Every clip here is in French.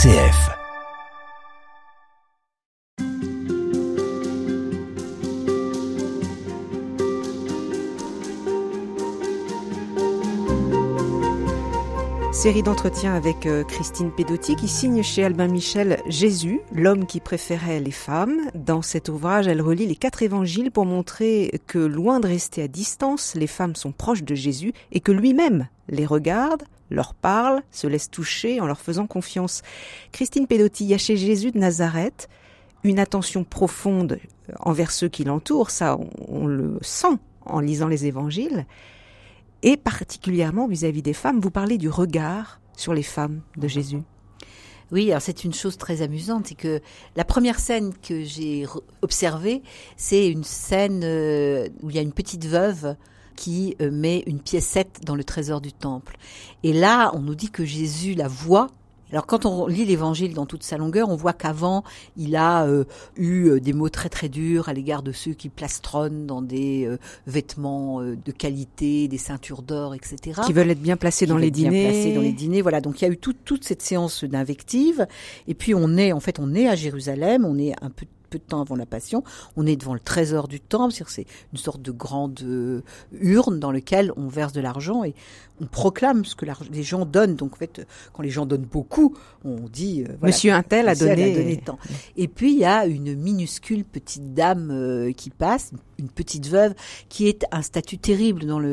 RCF. Série d'entretiens avec Christine Pedotti qui signe chez Albin Michel Jésus, l'homme qui préférait les femmes. Dans cet ouvrage, elle relie les 4 évangiles pour montrer que loin de rester à distance, les femmes sont proches de Jésus et que lui-même les regarde, leur parle, se laisse toucher en leur faisant confiance. Christine Pedotti, il y a chez Jésus de Nazareth une attention profonde envers ceux qui l'entourent, ça on le sent en lisant les évangiles. Et particulièrement vis-à-vis des femmes, vous parlez du regard sur les femmes de Jésus. Oui, alors c'est une chose très amusante, c'est que la première scène que j'ai observée, c'est une scène où il y a une petite veuve qui met une piécette dans le trésor du temple. Et là, on nous dit que Jésus la voit. Alors quand on lit l'évangile dans toute sa longueur, on voit qu'avant, il a eu des mots très très durs à l'égard de ceux qui plastronnent dans des vêtements de qualité, des ceintures d'or, etc. Qui veulent être bien placés dans les dîners. Voilà, donc il y a eu toute cette séance d'invectives. Et puis on est à Jérusalem, on est un peu de temps avant la Passion, on est devant le trésor du temple, c'est une sorte de grande urne dans laquelle on verse de l'argent et on proclame ce que les gens donnent. Donc en fait, quand les gens donnent beaucoup, on dit voilà, Monsieur Untel a donné tant. Et puis il y a une minuscule petite dame qui passe, une petite veuve, qui est un statut terrible dans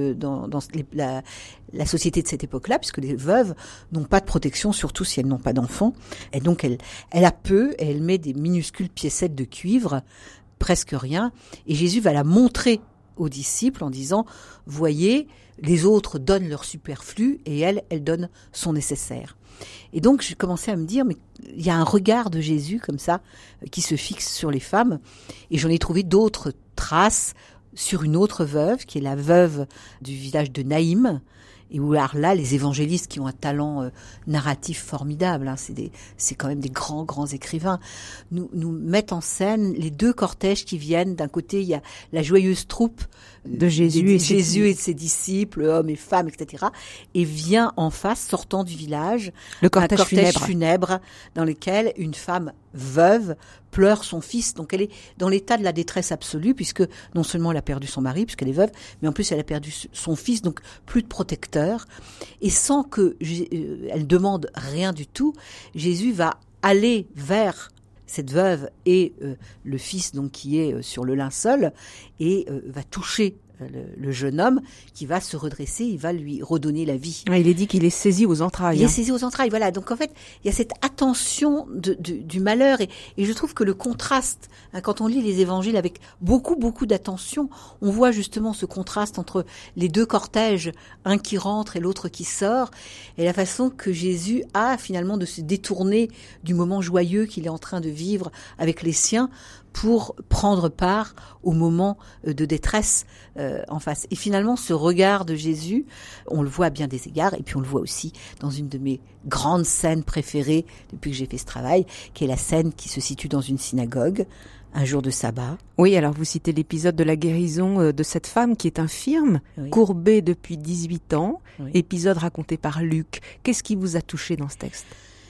la société de cette époque-là, puisque les veuves n'ont pas de protection, surtout si elles n'ont pas d'enfants. Et donc elle a peu, et elle met des minuscules piécettes de cuivre, presque rien. Et Jésus va la montrer aux disciples en disant, voyez, les autres donnent leur superflu et elle donne son nécessaire. Et donc j'ai commencé à me dire, mais il y a un regard de Jésus comme ça qui se fixe sur les femmes. Et j'en ai trouvé d'autres traces sur une autre veuve, qui est la veuve du village de Naïm. Et où alors là, les évangélistes qui ont un talent narratif formidable, c'est quand même des grands écrivains, nous mettent en scène les 2 cortèges qui viennent. D'un côté, il y a la joyeuse troupe de Jésus et de ses disciples, hommes et femmes, etc. Et vient en face, sortant du village, le cortège funèbre dans lequel une femme veuve pleure son fils. Donc elle est dans l'état de la détresse absolue, puisque non seulement elle a perdu son mari, puisqu'elle est veuve, mais en plus elle a perdu son fils, donc plus de protecteur. Et sans que elle demande rien du tout, Jésus va aller vers cette veuve et le fils donc qui est sur le linceul et va toucher le jeune homme qui va se redresser, il va lui redonner la vie. Il est dit qu'il est saisi aux entrailles. Il est saisi aux entrailles, voilà. Donc en fait, il y a cette attention du malheur et je trouve que le contraste, quand on lit les évangiles avec beaucoup d'attention, on voit justement ce contraste entre les 2 cortèges, un qui rentre et l'autre qui sort, et la façon que Jésus a finalement de se détourner du moment joyeux qu'il est en train de vivre avec les siens pour prendre part au moment de détresse en face. Et finalement, ce regard de Jésus, on le voit à bien des égards, et puis on le voit aussi dans une de mes grandes scènes préférées depuis que j'ai fait ce travail, qui est la scène qui se situe dans une synagogue, un jour de sabbat. Oui, alors vous citez l'épisode de la guérison de cette femme qui est infirme, oui, courbée depuis 18 ans, oui, épisode raconté par Luc. Qu'est-ce qui vous a touché dans ce texte ?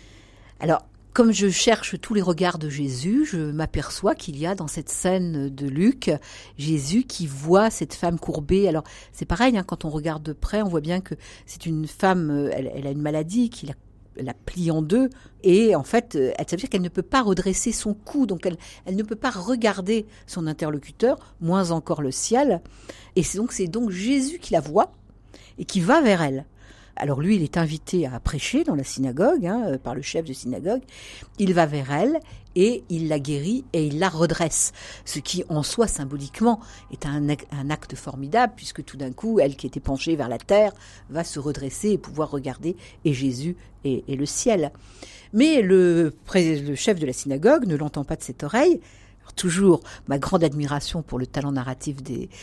Alors, comme je cherche tous les regards de Jésus, je m'aperçois qu'il y a dans cette scène de Luc, Jésus qui voit cette femme courbée. Alors c'est pareil, quand on regarde de près, on voit bien que c'est une femme, elle a une maladie qui la plie en 2, et en fait, ça veut dire qu'elle ne peut pas redresser son cou, donc elle ne peut pas regarder son interlocuteur, moins encore le ciel. Et c'est donc Jésus qui la voit et qui va vers elle. Alors lui, il est invité à prêcher dans la synagogue, par le chef de synagogue. Il va vers elle et il la guérit et il la redresse. Ce qui, en soi, symboliquement, est un acte formidable, puisque tout d'un coup, elle qui était penchée vers la terre, va se redresser et pouvoir regarder et Jésus et le ciel. Mais le chef de la synagogue ne l'entend pas de cette oreille. Alors, toujours ma grande admiration pour le talent narratif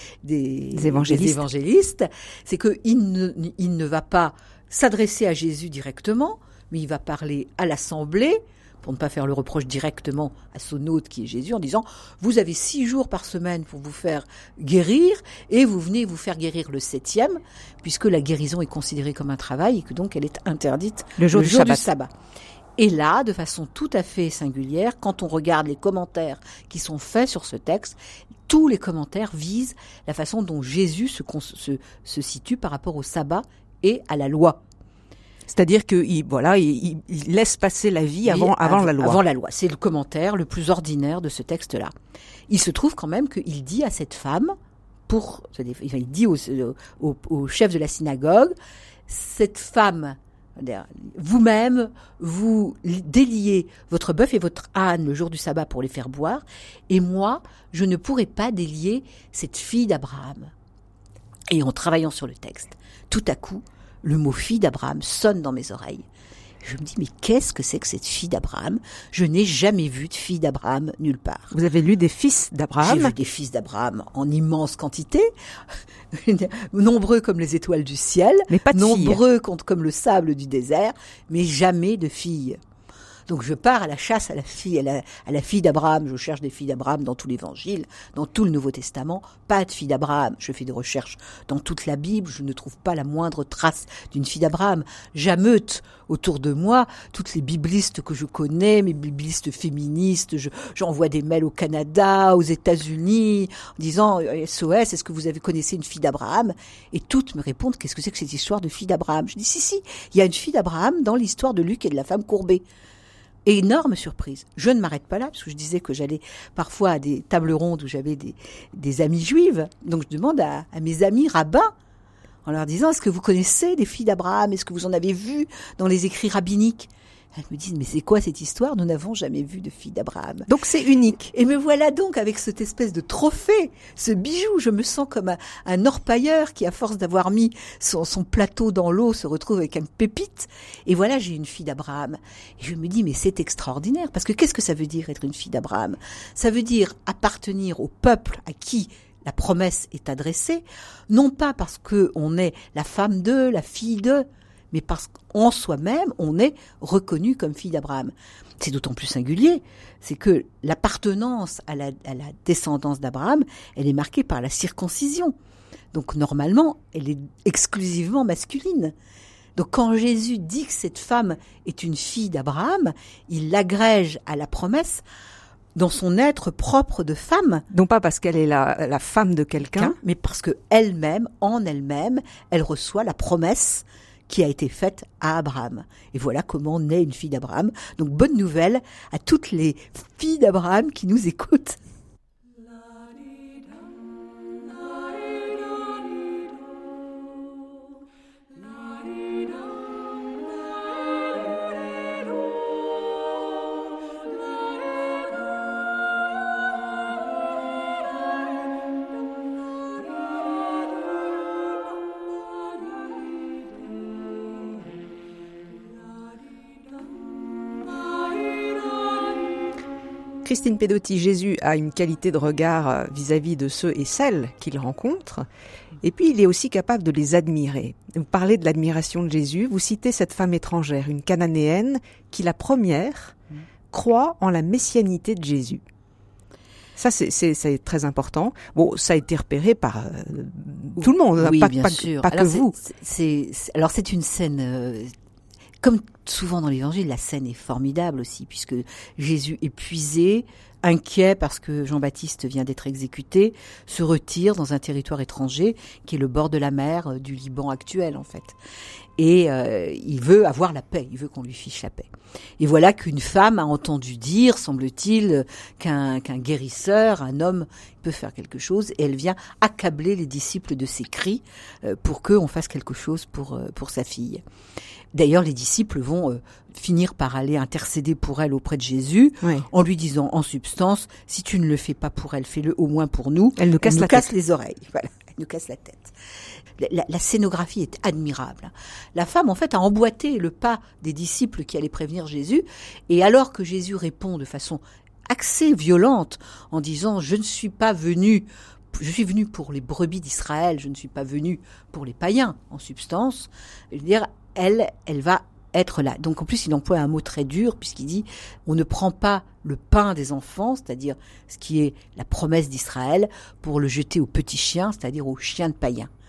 des évangélistes, c'est qu'il ne va pas s'adresser à Jésus directement, mais il va parler à l'assemblée, pour ne pas faire le reproche directement à son hôte qui est Jésus, en disant « Vous avez 6 jours par semaine pour vous faire guérir, et vous venez vous faire guérir le 7e, puisque la guérison est considérée comme un travail, et que donc elle est interdite le jour du sabbat. » Et là, de façon tout à fait singulière, quand on regarde les commentaires qui sont faits sur ce texte, tous les commentaires visent la façon dont Jésus se situe par rapport au sabbat et à la loi. C'est-à-dire qu'il laisse passer la vie avant la loi. Avant la loi. C'est le commentaire le plus ordinaire de ce texte-là. Il se trouve quand même qu'il dit à cette femme, il dit au chef de la synagogue, cette femme, vous-même, vous déliez votre bœuf et votre âne le jour du sabbat pour les faire boire, et moi, je ne pourrai pas délier cette fille d'Abraham. Et en travaillant sur le texte, tout à coup, le mot fille d'Abraham sonne dans mes oreilles. Je me dis, mais qu'est-ce que c'est que cette fille d'Abraham ? Je n'ai jamais vu de fille d'Abraham nulle part. Vous avez lu des fils d'Abraham ? J'ai vu des fils d'Abraham en immense quantité, nombreux comme les étoiles du ciel, mais pas de nombreux comme le sable du désert, mais jamais de filles. Donc je pars à la chasse à la fille d'Abraham. Je cherche des filles d'Abraham dans tout l'Évangile, dans tout le Nouveau Testament. Pas de fille d'Abraham. Je fais des recherches dans toute la Bible. Je ne trouve pas la moindre trace d'une fille d'Abraham. J'ameute autour de moi toutes les biblistes que je connais, mes biblistes féministes. J'envoie des mails au Canada, aux États-Unis, en disant SOS, est-ce que vous connaissez une fille d'Abraham ? Et toutes me répondent, qu'est-ce que c'est que cette histoire de fille d'Abraham ? Je dis si, il y a une fille d'Abraham dans l'histoire de Luc et de la femme courbée. Énorme surprise. Je ne m'arrête pas là, parce que je disais que j'allais parfois à des tables rondes où j'avais des amies juives. Donc je demande à mes amis rabbins, en leur disant, est-ce que vous connaissez des filles d'Abraham ? Est-ce que vous en avez vu dans les écrits rabbiniques ? Elles me disent, mais c'est quoi cette histoire ? Nous n'avons jamais vu de fille d'Abraham. Donc c'est unique. Et me voilà donc avec cette espèce de trophée, ce bijou. Je me sens comme un orpailleur qui, à force d'avoir mis son plateau dans l'eau, se retrouve avec une pépite. Et voilà, j'ai une fille d'Abraham. Et je me dis, mais c'est extraordinaire. Parce que qu'est-ce que ça veut dire être une fille d'Abraham ? Ça veut dire appartenir au peuple à qui la promesse est adressée, non pas parce qu'on est la femme d'eux, la fille d'eux, mais parce qu'en soi-même, on est reconnu comme fille d'Abraham. C'est d'autant plus singulier, c'est que l'appartenance à la descendance d'Abraham, elle est marquée par la circoncision. Donc normalement, elle est exclusivement masculine. Donc quand Jésus dit que cette femme est une fille d'Abraham, il l'agrège à la promesse dans son être propre de femme. Non pas parce qu'elle est la femme de quelqu'un, mais parce que elle-même, en elle-même, elle reçoit la promesse qui a été faite à Abraham. Et voilà comment naît une fille d'Abraham. Donc bonne nouvelle à toutes les filles d'Abraham qui nous écoutent. Christine Pedotti, Jésus a une qualité de regard vis-à-vis de ceux et celles qu'il rencontre, et puis il est aussi capable de les admirer. Vous parlez de l'admiration de Jésus, vous citez cette femme étrangère, une cananéenne, qui la première croit en la messianité de Jésus. Ça, c'est très important. Bon, ça a été repéré par tout le monde, oui, pas que vous. Alors c'est une scène... Comme souvent dans l'Évangile, la scène est formidable aussi, puisque Jésus, épuisé, inquiet parce que Jean-Baptiste vient d'être exécuté, se retire dans un territoire étranger qui est le bord de la mer du Liban actuel en fait. Et il veut avoir la paix, il veut qu'on lui fiche la paix. Et voilà qu'une femme a entendu dire, semble-t-il, qu'un guérisseur, un homme, peut faire quelque chose, et elle vient accabler les disciples de ses cris pour qu'on fasse quelque chose pour sa fille. D'ailleurs, les disciples vont finir par aller intercéder pour elle auprès de Jésus, oui, en lui disant en substance, si tu ne le fais pas pour elle, fais-le au moins pour nous. Elle nous casse les oreilles. Voilà, elle nous casse la tête. La scénographie est admirable. La femme, en fait, a emboîté le pas des disciples qui allaient prévenir Jésus, et alors que Jésus répond de façon assez violente en disant « Je suis venu pour les brebis d'Israël, je ne suis pas venu pour les païens, en substance. » Je veux dire, elle va être là. Donc en plus, il emploie un mot très dur puisqu'il dit on ne prend pas le pain des enfants, c'est-à-dire ce qui est la promesse d'Israël, pour le jeter aux petits chiens, c'est-à-dire aux chiens de païens.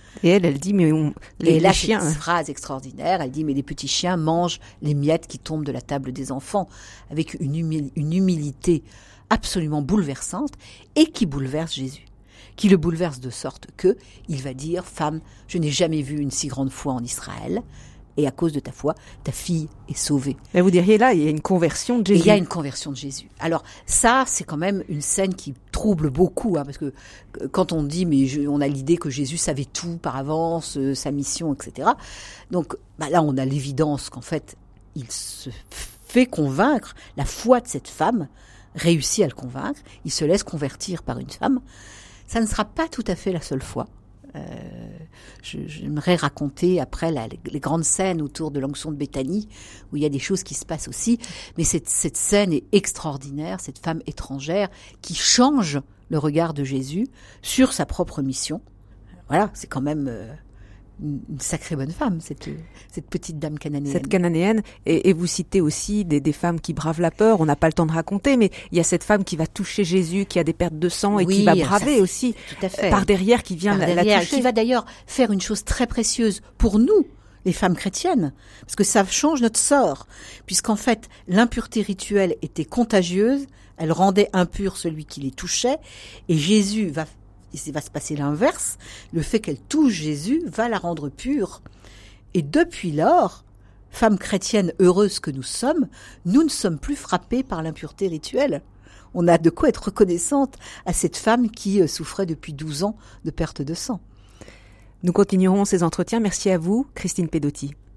Et elle dit, mais les chiens... Cette phrase extraordinaire, elle dit, mais les petits chiens mangent les miettes qui tombent de la table des enfants, avec une humilité absolument bouleversante, et qui bouleverse Jésus. Qui le bouleverse de sorte que il va dire, femme, je n'ai jamais vu une si grande foi en Israël, et à cause de ta foi, ta fille est sauvée. Mais vous diriez là, il y a une conversion de Jésus. Et il y a une conversion de Jésus. Alors ça, c'est quand même une scène qui trouble beaucoup, parce que quand on dit, on a l'idée que Jésus savait tout par avance, sa mission, etc. Donc là, on a l'évidence qu'en fait, il se fait convaincre, la foi de cette femme réussit à le convaincre, il se laisse convertir par une femme. Ça ne sera pas tout à fait la seule fois. J'aimerais raconter après les grandes scènes autour de l'onction de Béthanie, où il y a des choses qui se passent aussi, mais cette scène est extraordinaire, cette femme étrangère qui change le regard de Jésus sur sa propre mission. Voilà, c'est quand même une sacrée bonne femme, cette petite dame cananéenne. Cette cananéenne, et vous citez aussi des femmes qui bravent la peur, on n'a pas le temps de raconter, mais il y a cette femme qui va toucher Jésus, qui a des pertes de sang et qui va braver aussi, tout à fait. Par derrière, qui vient la toucher. Qui va d'ailleurs faire une chose très précieuse pour nous, les femmes chrétiennes, parce que ça change notre sort, puisqu'en fait, l'impureté rituelle était contagieuse, elle rendait impur celui qui les touchait, et Jésus il va se passer l'inverse, le fait qu'elle touche Jésus va la rendre pure. Et depuis lors, femmes chrétiennes heureuses que nous ne sommes plus frappées par l'impureté rituelle. On a de quoi être reconnaissante à cette femme qui souffrait depuis 12 ans de perte de sang. Nous continuerons ces entretiens. Merci à vous, Christine Pedotti.